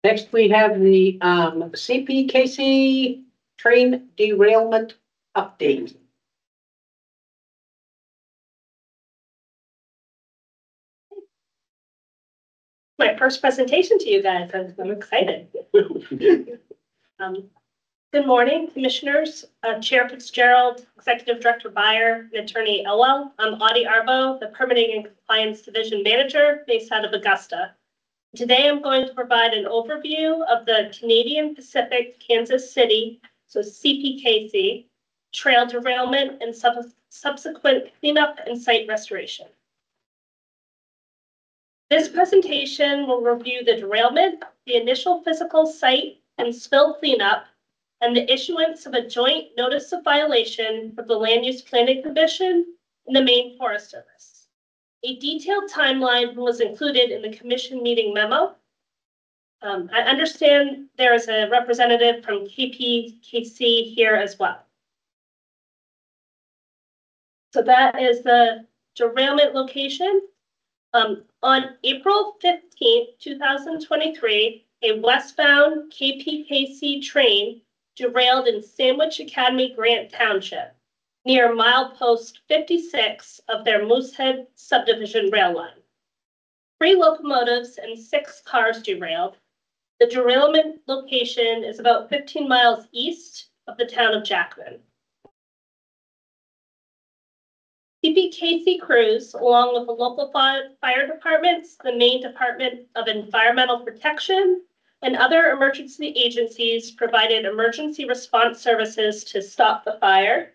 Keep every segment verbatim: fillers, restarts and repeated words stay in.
Next, we have the um, C P K C train derailment update. My first presentation to you guys. I'm excited. um, good morning, commissioners, uh, Chair Fitzgerald, Executive Director Beyer, and Attorney Elwell. I'm Audie Arbo, the Permitting and Compliance Division Manager based out of Augusta. Today, I'm going to provide an overview of the Canadian Pacific Kansas City, so C P K C, trail derailment and sub subsequent cleanup and site restoration. This presentation will review the derailment, the initial physical site and spill cleanup, and the issuance of a joint notice of violation for the Land Use Planning Commission and the Maine Forest Service. A detailed timeline was included in the commission meeting memo. Um, I understand there is a representative from K P K C here as well. So that is the derailment location. Um, on April fifteenth, two thousand twenty-three, a westbound K P K C train derailed in Sandwich Academy Grant Township near milepost fifty-six of their Moosehead subdivision rail line. Three locomotives and six cars derailed. The derailment location is about fifteen miles east of the town of Jackman. C P K C crews, along with the local fire departments, the Maine Department of Environmental Protection, and other emergency agencies, provided emergency response services to stop the fire.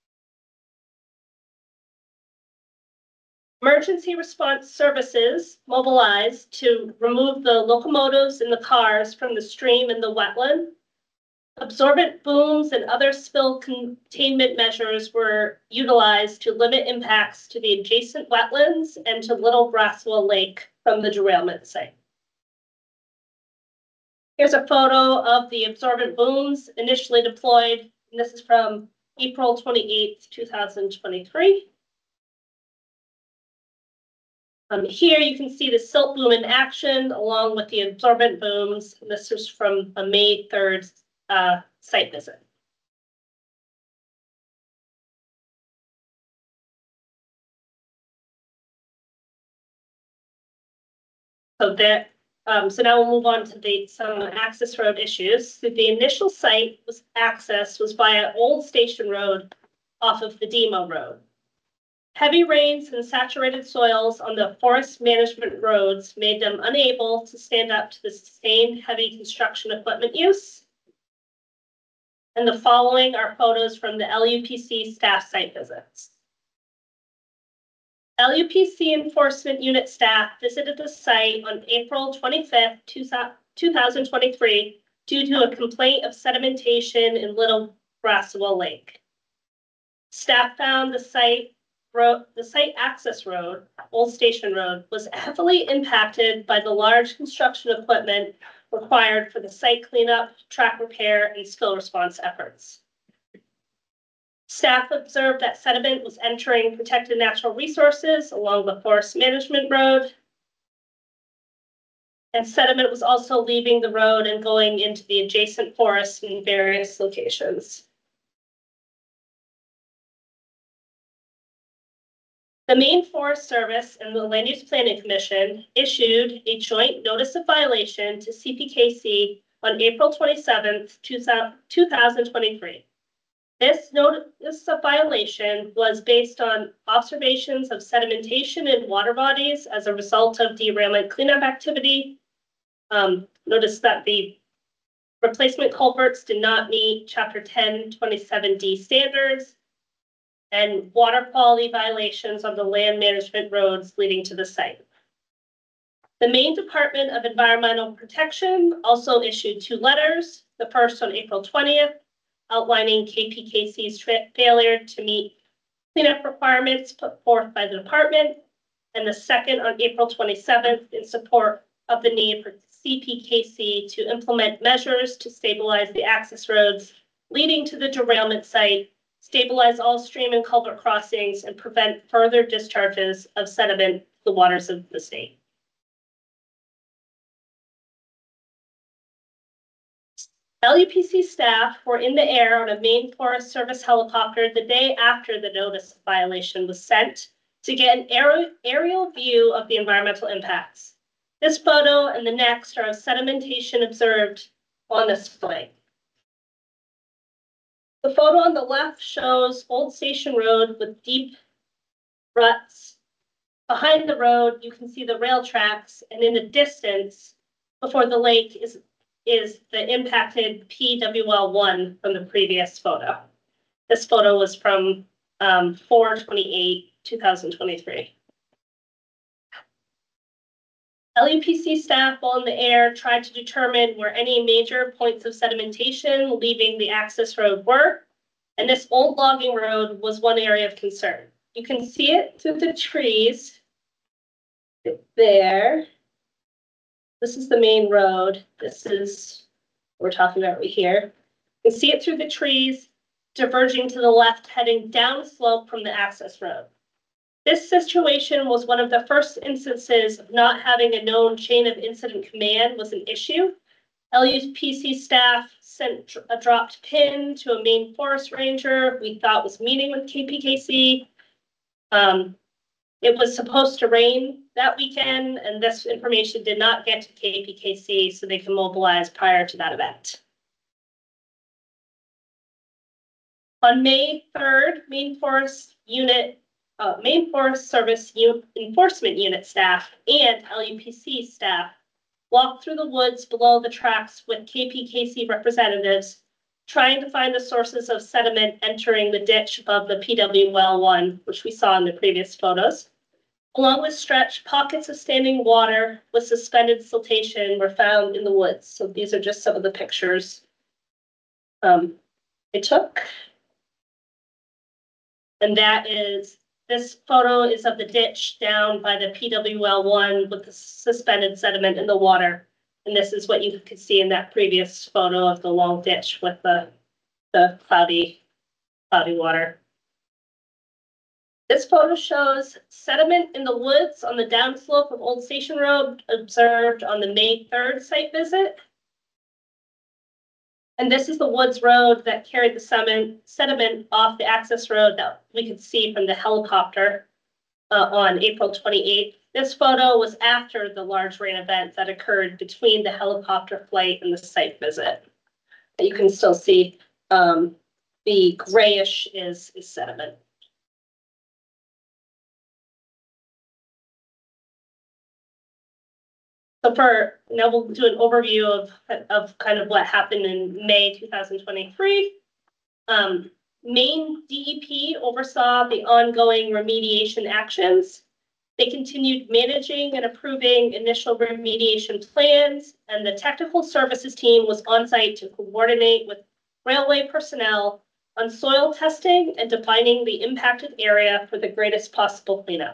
Emergency response services mobilized to remove the locomotives and the cars from the stream and the wetland. Absorbent booms and other spill containment measures were utilized to limit impacts to the adjacent wetlands and to Little Braswell Lake from the derailment site. Here's a photo of the absorbent booms initially deployed, and this is from April twenty-eighth, two thousand twenty-three. Um, here you can see the silt boom in action along with the absorbent booms. This is from a May third Uh, site visit. So there, um, so now we'll move on to the some access road issues. So the initial site was access was via Old Station Road off of the Demo Road. Heavy rains and saturated soils on the forest management roads made them unable to stand up to the sustained heavy construction equipment use. And the following are photos from the L U P C staff site visits. L U P C Enforcement Unit staff visited the site on April twenty-fifth, two thousand twenty-three due to a complaint of sedimentation in Little Braswell Lake. Staff found the site, road, the site access road, Old Station Road, was heavily impacted by the large construction equipment required for the site cleanup, track repair, and spill response efforts. Staff observed that sediment was entering protected natural resources along the forest management road. And sediment was also leaving the road and going into the adjacent forests in various locations. The Maine Forest Service and the Land Use Planning Commission issued a joint notice of violation to C P K C on April twenty-seventh, two thousand twenty-three. This notice of violation was based on observations of sedimentation in water bodies as a result of derailment cleanup activity. Um, notice that the replacement culverts did not meet Chapter ten twenty-seven D standards, and water quality violations on the land management roads leading to the site. The Maine Department of Environmental Protection also issued two letters, the first on April twentieth, outlining K P K C's failure to meet cleanup requirements put forth by the department, and the second on April twenty-seventh in support of the need for C P K C to implement measures to stabilize the access roads leading to the derailment site, stabilize all stream and culvert crossings, and prevent further discharges of sediment to the waters of the state. L U P C staff were in the air on a Maine Forest Service helicopter the day after the notice of violation was sent to get an aer aerial view of the environmental impacts. This photo and the next are of sedimentation observed on the site. The photo on the left shows Old Station Road with deep ruts. Behind the road, you can see the rail tracks, and in the distance, before the lake, is, is the impacted P W L one from the previous photo. This photo was from um, four twenty-eight, two thousand twenty-three. L U P C staff, while in the air, tried to determine where any major points of sedimentation leaving the access road were, and this old logging road was one area of concern. You can see it through the trees there. This is the main road. This is what we're talking about right here. You can see it through the trees, diverging to the left, heading down slope from the access road. This situation was one of the first instances of not having a known chain of incident command was an issue. L U P C staff sent a dropped pin to a Maine forest ranger we thought was meeting with K P K C. Um, it was supposed to rain that weekend, and this information did not get to K P K C, so they can mobilize prior to that event. On May third, Maine Forest Unit Uh, Maine Forest Service U Enforcement Unit staff and L U P C staff walked through the woods below the tracks with K P K C representatives, trying to find the sources of sediment entering the ditch above the P W L one, which we saw in the previous photos. Along with stretched pockets of standing water with suspended siltation were found in the woods. So these are just some of the pictures um, I took. And that is This photo is of the ditch down by the P W L one with the suspended sediment in the water. And this is what you could see in that previous photo of the long ditch with the, the cloudy, cloudy water. This photo shows sediment in the woods on the downslope of Old Station Road observed on the May third site visit. And this is the woods road that carried the sediment, sediment off the access road that we could see from the helicopter uh, on April twenty-eighth. This photo was after the large rain event that occurred between the helicopter flight and the site visit. But you can still see um, the grayish is, is sediment. So for now, we'll do an overview of, of kind of what happened in May two thousand twenty-three. Um, Maine D E P oversaw the ongoing remediation actions. They continued managing and approving initial remediation plans, and the technical services team was on site to coordinate with railway personnel on soil testing and defining the impacted area for the greatest possible cleanup.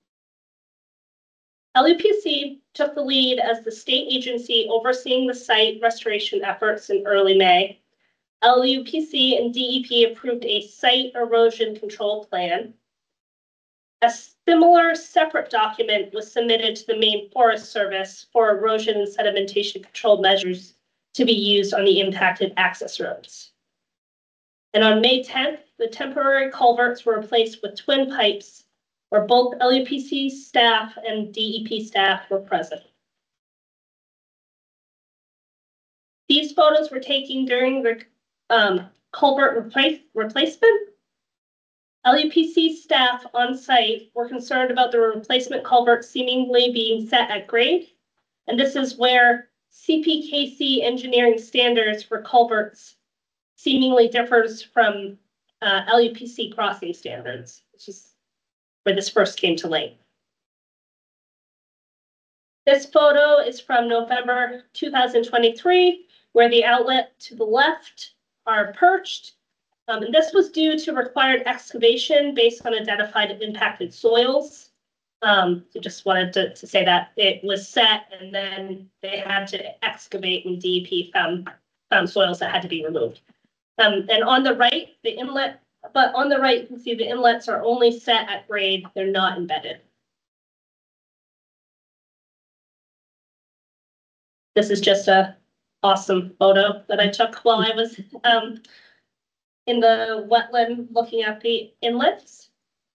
L U P C took the lead as the state agency overseeing the site restoration efforts in early May. L U P C and D E P approved a site erosion control plan. A similar separate document was submitted to the Maine Forest Service for erosion and sedimentation control measures to be used on the impacted access roads. And on May tenth, the temporary culverts were replaced with twin pipes where both L U P C staff and D E P staff were present. These photos were taken during the um, culvert replace, replacement. L U P C staff on site were concerned about the replacement culvert seemingly being set at grade. And this is where C P K C engineering standards for culverts seemingly differs from uh, L U P C crossing standards, which is where this first came to light. This photo is from November two thousand twenty-three, where the outlet to the left are perched. Um, and this was due to required excavation based on identified impacted soils. Um, so just wanted to, to say that it was set and then they had to excavate and D E P found, found soils that had to be removed. Um, and on the right, the inlet But on the right, you can see the inlets are only set at grade. They're not embedded. This is just a awesome photo that I took while I was um, in the wetland looking at the inlets.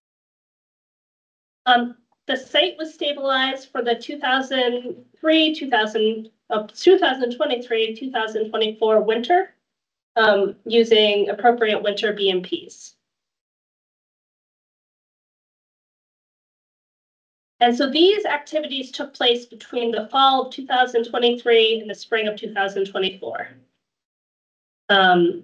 Um, the site was stabilized for the two thousand three, two thousand, uh, two thousand twenty-three, two thousand twenty-four winter um, using appropriate winter B M Ps. And so these activities took place between the fall of two thousand twenty-three and the spring of two thousand twenty-four. Um,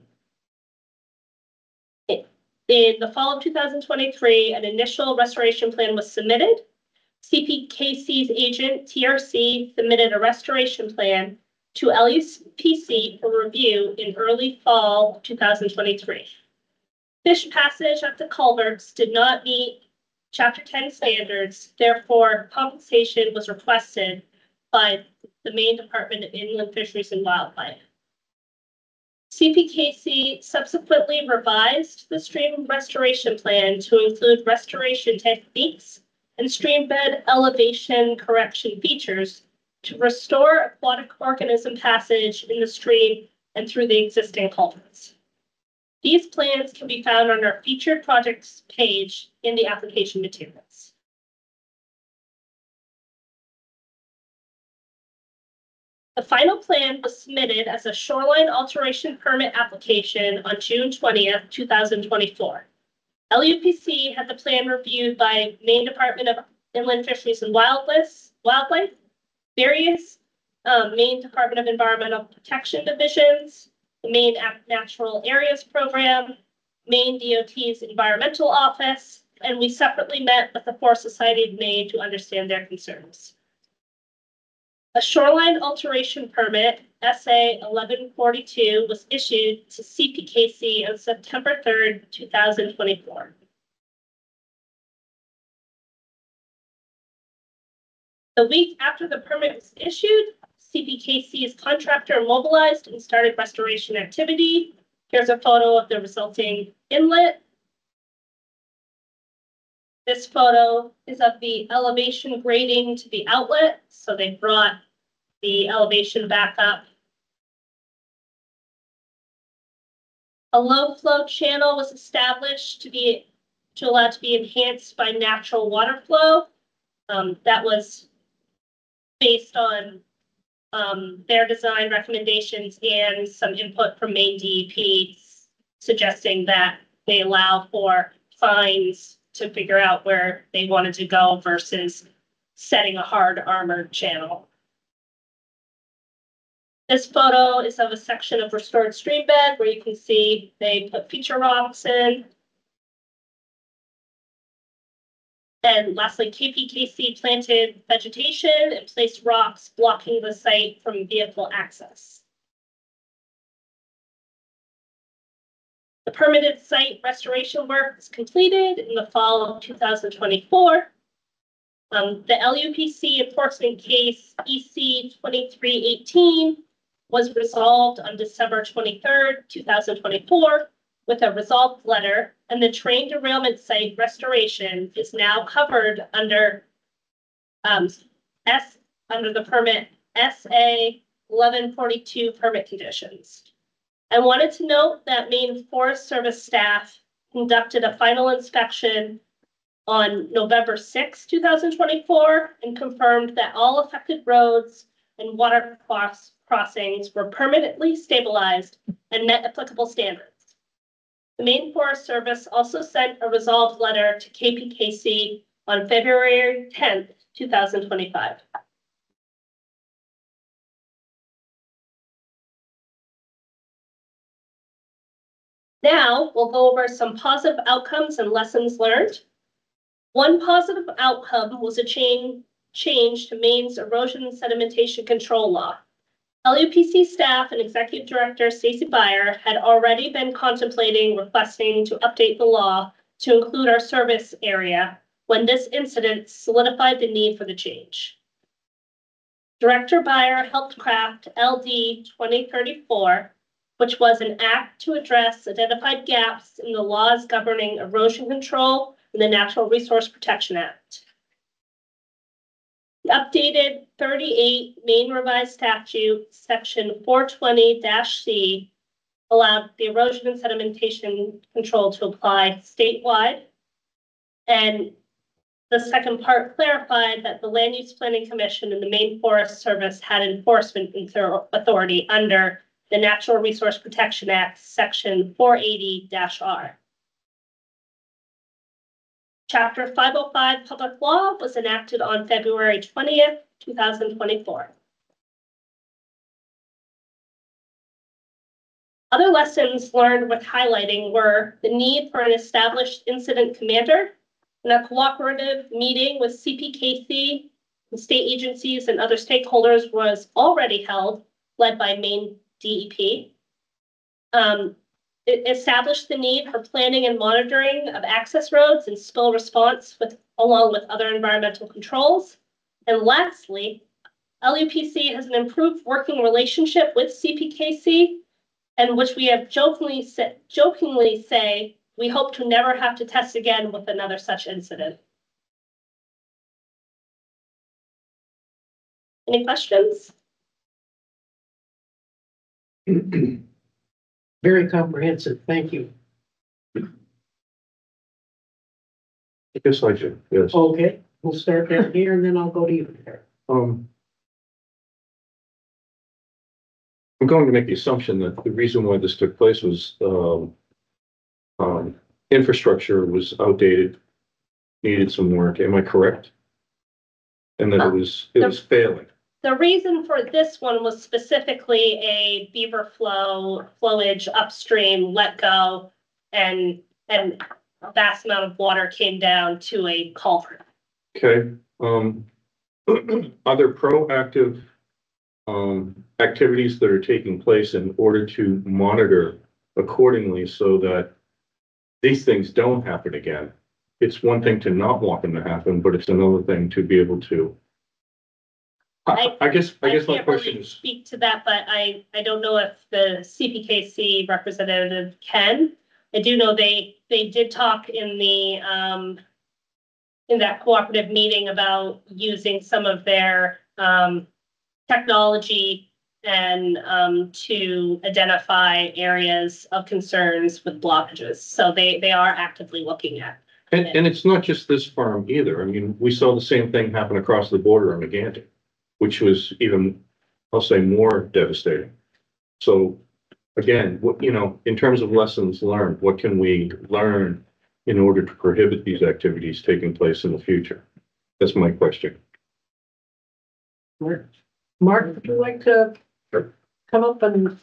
in the fall of two thousand twenty-three, an initial restoration plan was submitted. C P K C's agent, T R C, submitted a restoration plan to L U P C for review in early fall of two thousand twenty-three. Fish passage at the culverts did not meet Chapter ten standards, therefore compensation was requested by the Maine Department of Inland Fisheries and Wildlife. C P K C subsequently revised the stream restoration plan to include restoration techniques and stream bed elevation correction features to restore aquatic organism passage in the stream and through the existing culverts. These plans can be found on our featured projects page in the application materials. The final plan was submitted as a shoreline alteration permit application on June twentieth, two thousand twenty-four. L U P C had the plan reviewed by Maine Department of Inland Fisheries and Wildlife, Wildlife various um, Maine Department of Environmental Protection divisions, the Maine Natural Areas Program, Maine D O T's Environmental Office, and we separately met with the Forest Society of Maine to understand their concerns. A shoreline alteration permit, S A eleven forty-two, was issued to C P K C on September third, two thousand twenty-four. The week after the permit was issued, C P K C's contractor mobilized and started restoration activity. Here's a photo of the resulting inlet. This photo is of the elevation grading to the outlet. So they brought the elevation back up. A low flow channel was established to be to allow to be enhanced by natural water flow. Um, that was based on um, their design recommendations and some input from Maine D E P suggesting that they allow for fines to figure out where they wanted to go versus setting a hard armored channel. This photo is of a section of restored stream bed where you can see they put feature rocks in. And lastly, K P K C planted vegetation and placed rocks blocking the site from vehicle access. The permitted site restoration work was completed in the fall of two thousand twenty-four. Um, the L U P C enforcement case E C twenty-three eighteen was resolved on December twenty-third, two thousand twenty-four with a resolved letter, and the train derailment site restoration is now covered under um, S under the permit S A eleven forty-two permit conditions. I wanted to note that Maine Forest Service staff conducted a final inspection on November sixth, two thousand twenty-four, and confirmed that all affected roads and water cross crossings were permanently stabilized and met applicable standards. The Maine Forest Service also sent a resolved letter to K P K C on February tenth, two thousand twenty-five. Now we'll go over some positive outcomes and lessons learned. One positive outcome was a chain change to Maine's erosion and sedimentation control law. L U P C staff and Executive Director Stacy Beyer had already been contemplating requesting to update the law to include our service area when this incident solidified the need for the change. Director Beyer helped craft L D twenty thirty-four, which was an act to address identified gaps in the laws governing erosion control and the Natural Resource Protection Act. The updated thirty-eight Maine Revised Statute, section four twenty C, allowed the erosion and sedimentation control to apply statewide. And the second part clarified that the Land Use Planning Commission and the Maine Forest Service had enforcement authority under the Natural Resource Protection Act, section four eighty R. Chapter five oh five Public Law was enacted on February twentieth, two thousand twenty-four. Other lessons learned worth highlighting were the need for an established incident commander, and a cooperative meeting with C P K C, the state agencies, and other stakeholders was already held, led by Maine D E P. Um, It established the need for planning and monitoring of access roads and spill response with, along with other environmental controls. And lastly, L U P C has an improved working relationship with C P K C, and which we have jokingly, sa- jokingly say, we hope to never have to test again with another such incident. Any questions? Very comprehensive, thank you. Yes, I do, yes. Okay, we'll start down here and then I'll go to you there. Um, I'm going to make the assumption that the reason why this took place was, um, um, infrastructure was outdated, needed some work. Am I correct? And that it was, it was failing. The reason for this one was specifically a beaver flow, flowage upstream, let go, and, and a vast amount of water came down to a culvert. Okay, um, are there proactive, um, activities that are taking place in order to monitor accordingly so that these things don't happen again? It's one thing to not want them to happen, but it's another thing to be able to. I, I guess, I guess my can't question really is, speak to that, but I, I don't know if the C P K C representative can. I do know they, they did talk in the, um, in that cooperative meeting about using some of their, um, technology and, um, to identify areas of concerns with blockages. So they, they are actively looking at. and, and it's not just this farm either. I mean, we saw the same thing happen across the border on Megantic, which was even, I'll say, more devastating. So again, what, you know, in terms of lessons learned, what can we learn in order to prohibit these activities taking place in the future? That's my question. Mark, Mark, would you like to come up and?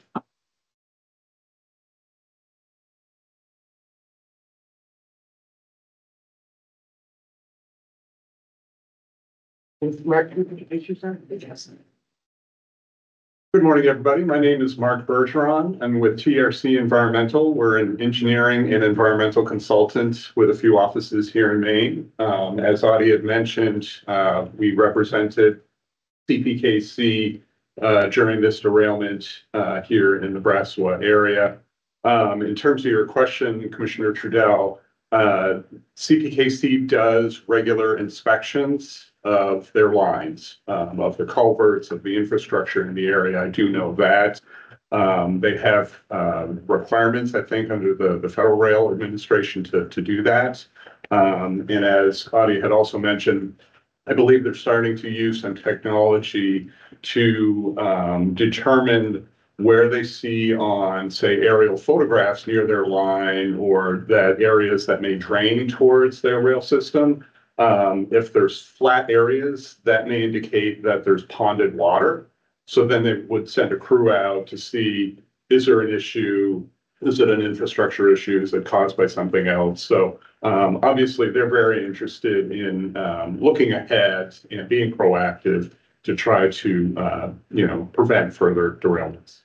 Mark, can you introduce yourself? Yes. Good morning, everybody. My name is Mark Bergeron. I'm with T R C Environmental. We're an engineering and environmental consultant with a few offices here in Maine. Um, as Audie had mentioned, uh, we represented C P K C uh, during this derailment uh, here in the Brassois area. Um, in terms of your question, Commissioner Trudell, uh, C P K C does regular inspections of their lines, um, of the culverts, of the infrastructure in the area. I do know that. Um, they have um, requirements, I think, under the, the Federal Rail Administration to, to do that. Um, and as Audie had also mentioned, I believe they're starting to use some technology to um, determine where they see on, say, aerial photographs near their line, or that areas that may drain towards their rail system. Um, if there's flat areas, that may indicate that there's ponded water. So then they would send a crew out to see, is there an issue? Is it an infrastructure issue? Is it caused by something else? So um, obviously they're very interested in um, looking ahead and being proactive to try to, uh, you know, prevent further derailments.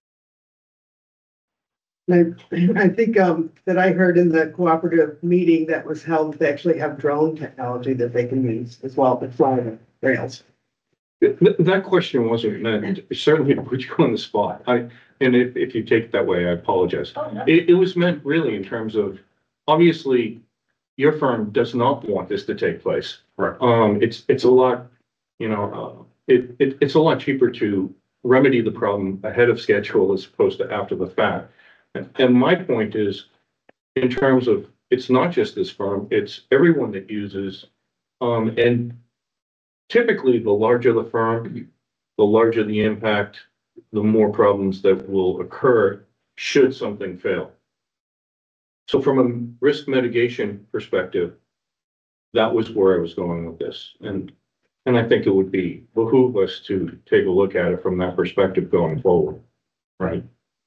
I, I think um, that I heard in the cooperative meeting that was held, they actually have drone technology that they can use as well to fly the rails. Th- That question wasn't meant, certainly to put you on the spot. I, and if, if you take it that way, I apologize. Oh, no. It, it was meant really in terms of, obviously, your firm does not want this to take place. Right. Um, it's, it's a lot You know, uh, it, it, it's a lot cheaper to remedy the problem ahead of schedule as opposed to after the fact. And, and my point is, in terms of, it's not just this firm, it's everyone that uses, um, and typically the larger the firm, the larger the impact, the more problems that will occur should something fail. So from a risk mitigation perspective, that was where I was going with this. And, and I think it would be behoove us to take a look at it from that perspective going forward, right?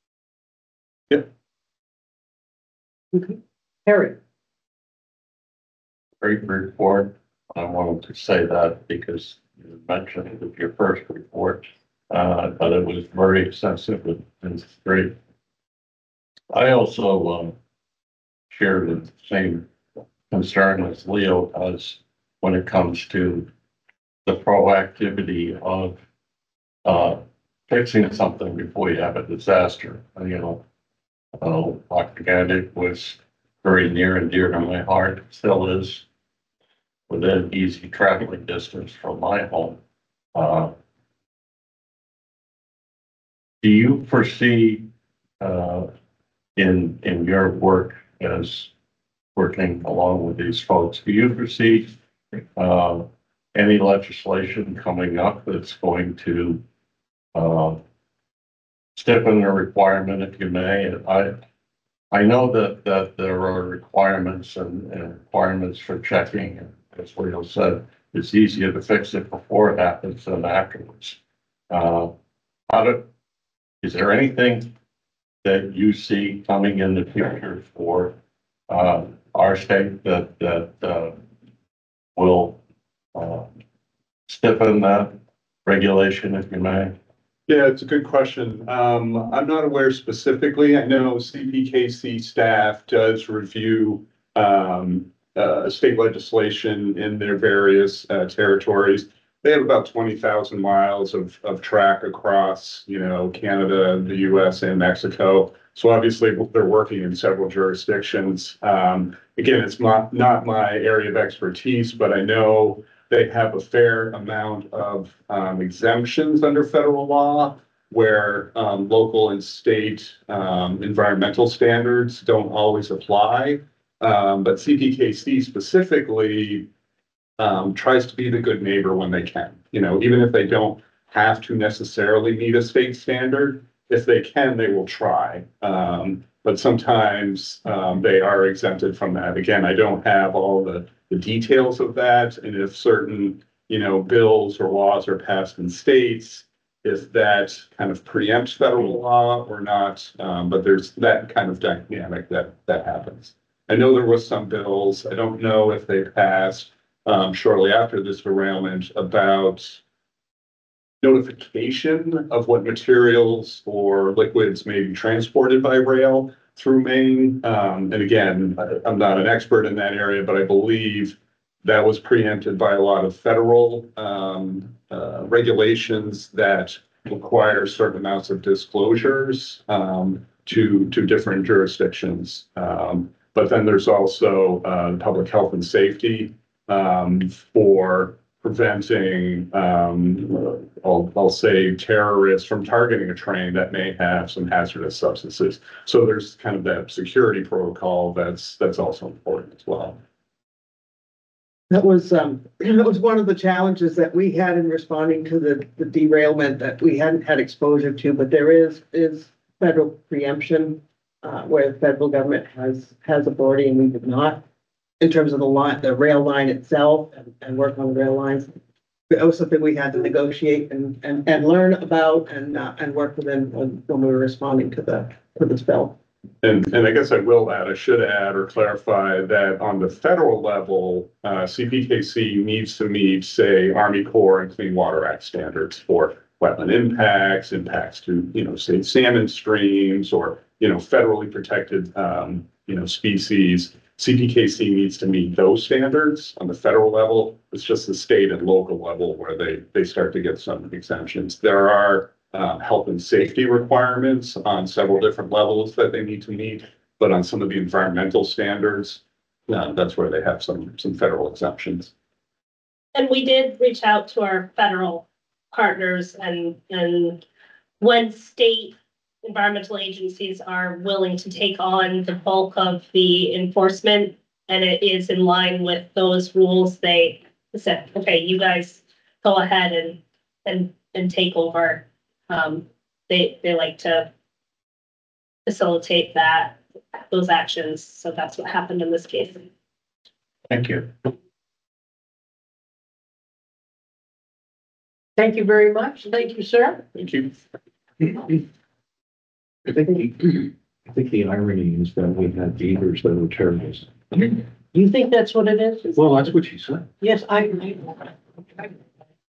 Harry, Great report. I wanted to say that because you mentioned it with your first report, uh, but it was very extensive and and great. I also, um, share the same concern as Leo does when it comes to the proactivity of, uh, fixing something before you have a disaster. You know, uh, Octaganic was very near and dear to my heart, still is, within easy traveling distance from my home. Uh, do you foresee, uh, in, in your work as working along with these folks, do you foresee, uh, any legislation coming up that's going to, uh, stiffen the requirement, if you may? I, I know that, that there are requirements and, and requirements for checking, and as Leo said, it's easier to fix it before it happens than afterwards. Uh, how do, is there anything that you see coming in the future for, uh, our state that, that, uh, will, uh, stiffen that regulation, if you may? Yeah, it's a good question. Um, I'm not aware specifically. I know C P K C staff does review, um, uh, state legislation in their various, uh, territories. They have about twenty thousand miles of, of track across, you know, Canada, the U S and Mexico. So obviously they're working in several jurisdictions. Um, again, it's not, not my area of expertise, but I know they have a fair amount of, um, exemptions under federal law where, um, local and state, um, environmental standards don't always apply. Um, but C P K C specifically, um, tries to be the good neighbor when they can, you know, even if they don't have to necessarily meet a state standard, if they can, they will try. Um, but sometimes, um, they are exempted from that. Again, I don't have all the, the details of that. And if certain, you know, bills or laws are passed in states, if that kind of preempts federal law or not. Um, but there's that kind of dynamic that, that happens. I know there was some bills, I don't know if they passed, um, shortly after this derailment about notification of what materials or liquids may be transported by rail through Maine. Um, and again, I, I'm not an expert in that area, but I believe that was preempted by a lot of federal, um, uh, regulations that require certain amounts of disclosures, um, to, to different jurisdictions. Um, but then there's also, uh, public health and safety, um, for preventing, um, I'll, I'll say terrorists from targeting a train that may have some hazardous substances. So there's kind of that security protocol that's, that's also important as well. That was, um, that was one of the challenges that we had in responding to the, the derailment that we hadn't had exposure to, but there is, is federal preemption, uh, where the federal government has, has authority and we did not, in terms of the line, the rail line itself and, and work on the rail lines. It was something we had to negotiate and, and, and learn about and, uh, and work with them when, when we were responding to the, to the spill. And, and I guess I will add, I should add or clarify that on the federal level, uh, C P K C needs to meet, say, Army Corps and Clean Water Act standards for wetland impacts, impacts to, you know, say salmon streams or, you know, federally protected, um, you know, species. C P K C needs to meet those standards on the federal level. It's just the state and local level where they, they start to get some exemptions. There are uh, health and safety requirements on several different levels that they need to meet, but on some of the environmental standards, uh, that's where they have some, some federal exemptions. And we did reach out to our federal partners and, and when state environmental agencies are willing to take on the bulk of the enforcement and it is in line with those rules, they said, okay, you guys go ahead and, and, and take over. Um, they, they like to facilitate that, those actions. So that's what happened in this case. Thank you. Thank you very much. Thank you, sir. Thank you. I think, the- I think the irony is that we had beavers that were terrorists. You think that's what it is? Well, that's what she said. Yes, I, I,